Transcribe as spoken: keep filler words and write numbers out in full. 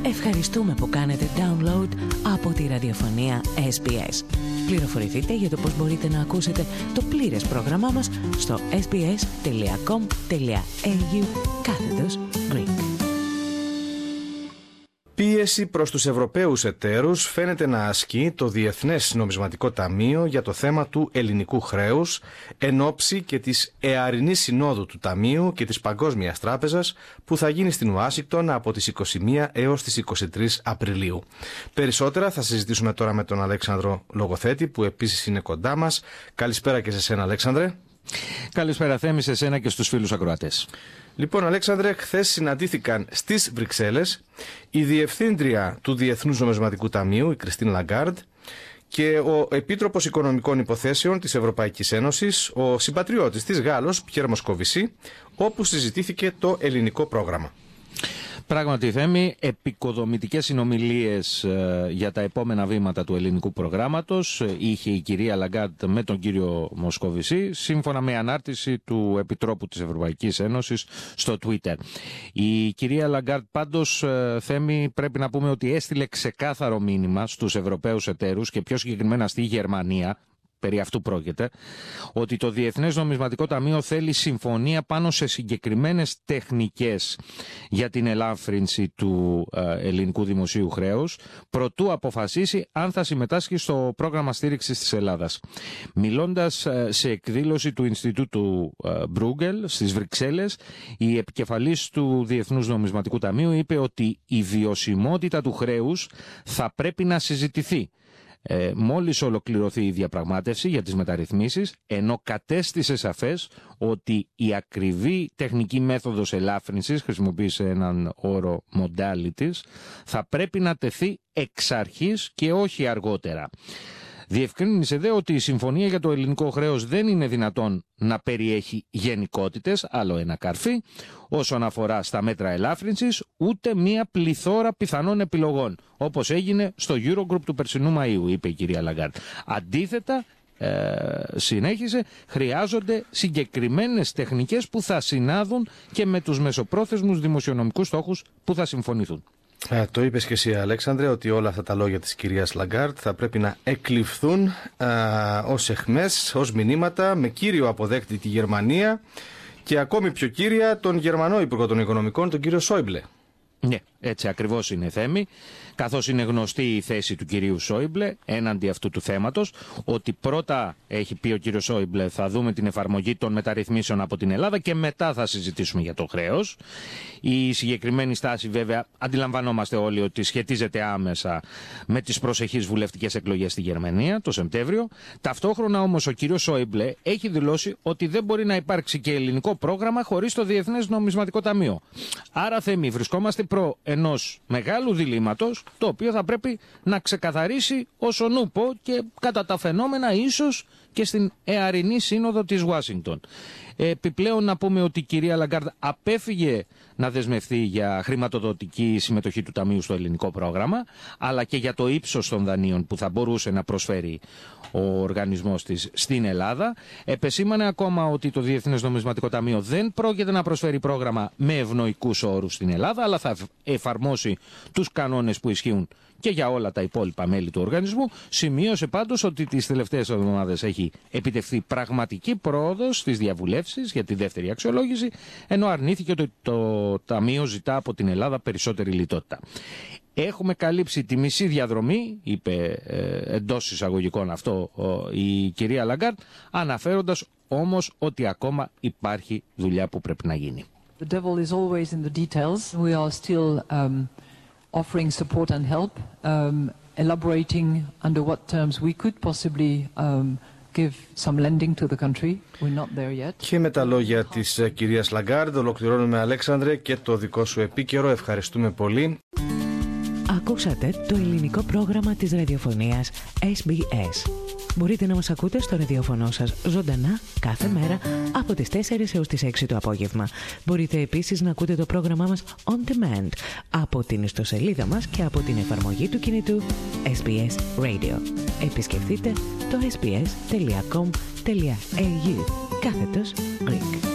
Ευχαριστούμε που κάνετε download από τη ραδιοφωνία ες μπι ες. Πληροφορηθείτε για το πώς μπορείτε να ακούσετε το πλήρες πρόγραμμά μας στο sbs.com.au κάθετος Greek. Πίεση προς τους Ευρωπαίους εταίρους φαίνεται να ασκεί το Διεθνές Νομισματικό Ταμείο για το θέμα του ελληνικού χρέους εν ώψη και της εαρινής συνόδου του Ταμείου και της Παγκόσμιας Τράπεζας που θα γίνει στην Ουάσιγκτον από τις είκοσι μία έως τις είκοσι τρεις Απριλίου. Περισσότερα θα συζητήσουμε τώρα με τον Αλέξανδρο Λογοθέτη που επίσης είναι κοντά μας. Καλησπέρα και σε σένα, Αλέξανδρε. Καλησπέρα Θέμη, σε σένα και στους φίλους ακροατές. Λοιπόν, Αλέξανδρε, χθες συναντήθηκαν στις Βρυξέλλες η Διευθύντρια του Διεθνούς Νομισματικού Ταμείου, η Κριστίν Λαγκάρντ, και ο Επίτροπος Οικονομικών Υποθέσεων της Ευρωπαϊκής Ένωσης, ο συμπατριώτης της Γάλλος, Πιέρ Μοσκοβισή, όπου συζητήθηκε το ελληνικό πρόγραμμα. Πράγματι, Θέμη, επικοδομητικές συνομιλίες ε, για τα επόμενα βήματα του ελληνικού προγράμματος ε, είχε η κυρία Λαγκάρντ με τον κύριο Μοσκοβισή, σύμφωνα με ανάρτηση του Επιτρόπου της Ευρωπαϊκής Ένωσης στο Twitter. Η κυρία Λαγκάρντ πάντως, ε, Θέμη, πρέπει να πούμε ότι έστειλε ξεκάθαρο μήνυμα στους Ευρωπαίους εταίρους και πιο συγκεκριμένα στη Γερμανία, περί αυτού πρόκειται, ότι το Διεθνές Νομισματικό Ταμείο θέλει συμφωνία πάνω σε συγκεκριμένες τεχνικές για την ελάφρυνση του ε, ελληνικού δημοσίου χρέους, προτού αποφασίσει αν θα συμμετάσχει στο πρόγραμμα στήριξης της Ελλάδας. Μιλώντας ε, σε εκδήλωση του Ινστιτούτου ε, Μπρούγκελ στις Βρυξέλλες, η επικεφαλής του Διεθνούς Νομισματικού Ταμείου είπε ότι η βιωσιμότητα του χρέους θα πρέπει να συζητηθεί Ε, μόλις ολοκληρωθεί η διαπραγμάτευση για τις μεταρρυθμίσεις, ενώ κατέστησε σαφές ότι η ακριβή τεχνική μέθοδος ελάφρυνσης, χρησιμοποίησε έναν όρο modalities, θα πρέπει να τεθεί εξ αρχής και όχι αργότερα. Διευκρίνησε δε ότι η συμφωνία για το ελληνικό χρέος δεν είναι δυνατόν να περιέχει γενικότητες, άλλο ένα καρφί, όσον αφορά στα μέτρα ελάφρυνσης, ούτε μία πληθώρα πιθανών επιλογών, όπως έγινε στο Eurogroup του περσινού Μαΐου, είπε η κυρία Λαγκάρντ. Αντίθετα, ε, συνέχισε, χρειάζονται συγκεκριμένες τεχνικές που θα συνάδουν και με τους μεσοπρόθεσμους δημοσιονομικούς στόχους που θα συμφωνηθούν. Ε, το είπες και εσύ, Αλέξανδρε, ότι όλα αυτά τα λόγια της κυρίας Λαγκάρντ θα πρέπει να εκλειφθούν α, ως εχμές, ως μηνύματα, με κύριο αποδέκτη τη Γερμανία και ακόμη πιο κύρια τον Γερμανό Υπουργό των Οικονομικών, τον κύριο Σόιμπλε. Ναι, έτσι ακριβώς είναι, Θέμη, καθώς είναι γνωστή η θέση του κυρίου Σόιμπλε έναντι αυτού του θέματος, ότι πρώτα, έχει πει ο κύριος Σόιμπλε, θα δούμε την εφαρμογή των μεταρρυθμίσεων από την Ελλάδα και μετά θα συζητήσουμε για το χρέος. Η συγκεκριμένη στάση, βέβαια, αντιλαμβανόμαστε όλοι ότι σχετίζεται άμεσα με τις προσεχείς βουλευτικές εκλογές στη Γερμανία το Σεπτέμβριο. Ταυτόχρονα όμως ο κύριος Σόιμπλε έχει δηλώσει ότι δεν μπορεί να υπάρξει και ελληνικό πρόγραμμα χωρίς το Διεθνές Νομισματικό Ταμείο. Άρα, Θέμη, βρισκόμαστε προ ενός μεγάλου διλήμματος, το οποίο θα πρέπει να ξεκαθαρίσει όσον ούπο και κατά τα φαινόμενα ίσως και στην εαρινή σύνοδο της Ουάσιγκτον. Επιπλέον να πούμε ότι η κυρία Λαγκάρντ απέφυγε να δεσμευτεί για χρηματοδοτική συμμετοχή του Ταμείου στο ελληνικό πρόγραμμα, αλλά και για το ύψος των δανείων που θα μπορούσε να προσφέρει ο οργανισμός της στην Ελλάδα. Επεσήμανε ακόμα ότι το Διεθνές Νομισματικό Ταμείο δεν πρόκειται να προσφέρει πρόγραμμα με ευνοϊκούς όρους στην Ελλάδα, αλλά θα εφαρμόσει τους κανόνες που ισχύουν και για όλα τα υπόλοιπα μέλη του οργανισμού. Σημείωσε πάντως ότι τις τελευταίες εβδομάδες έχει επιτευχθεί πραγματική πρόοδος στις διαβουλεύσεις για τη δεύτερη αξιολόγηση, ενώ αρνήθηκε ότι το Ταμείο ζητά από την Ελλάδα περισσότερη λιτότητα. Έχουμε καλύψει τη μισή διαδρομή, είπε ε, εντός εισαγωγικών αυτό ε, η κυρία Λαγκάρντ, αναφέροντας όμως ότι ακόμα υπάρχει δουλειά που πρέπει να γίνει. The devil is always in the details. We are still um, offering support and help, um, elaborating under what terms we could possibly um, give some lending to the country. We're not there yet. Και με τα λόγια της uh, κυρίας Λαγκάρντ ολοκληρώνουμε, Αλέξανδρε, και το δικό σου επίκαιρο. Ευχαριστούμε πολύ. Ακούσατε το ελληνικό πρόγραμμα της ραδιοφωνίας ες μπι ες. Μπορείτε να μας ακούτε στο ραδιοφωνό σας ζωντανά κάθε μέρα από τις τέσσερις έως τις έξι το απόγευμα. Μπορείτε επίσης να ακούτε το πρόγραμμά μας on demand από την ιστοσελίδα μας και από την εφαρμογή του κινητού ες μπι ες Radio. Επισκεφτείτε το ες μπι ες τελεία κομ τελεία έι γιου κάθετος Greek.